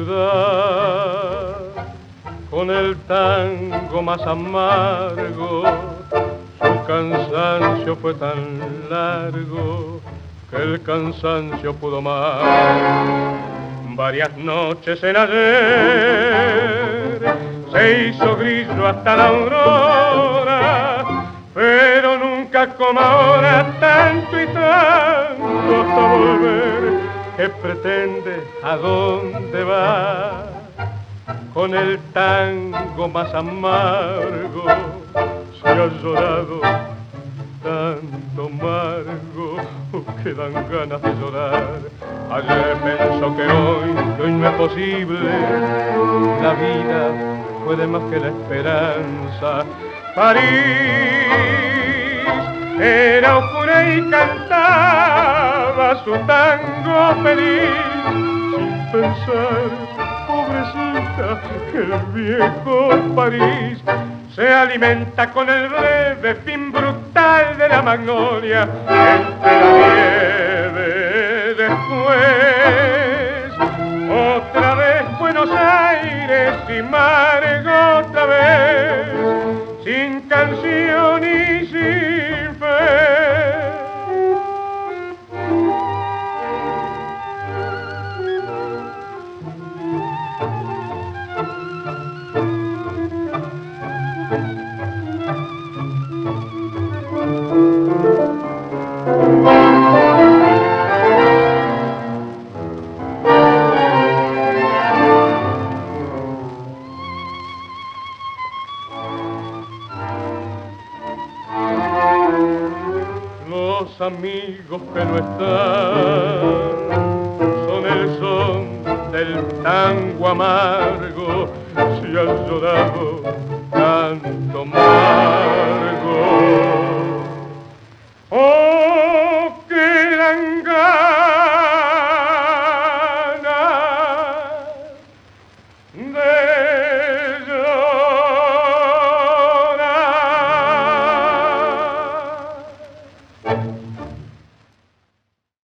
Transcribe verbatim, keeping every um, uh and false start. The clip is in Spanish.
ciudad con el tango más amargo. Su cansancio fue tan largo que el cansancio pudo más. Varias noches en ayer se hizo grillo hasta la aurora, pero nunca como ahora tanto y tanto hasta volver. ¿Qué pretende? ¿A dónde va? Con el tango más amargo se ha llorado tanto amargo que dan ganas de llorar. Ayer pensó que hoy, que hoy no es posible, la vida puede más que la esperanza. París era oscura y cantaba su tango feliz, sin pensar, pobrecita, que el viejo París se alimenta con el breve fin brutal de la magnolia entre la nieve. Después, otra vez Buenos Aires y Margo otra vez, sin canción y sin fe. Los amigos que no están son el son del tango amargo, si has llorado tanto más.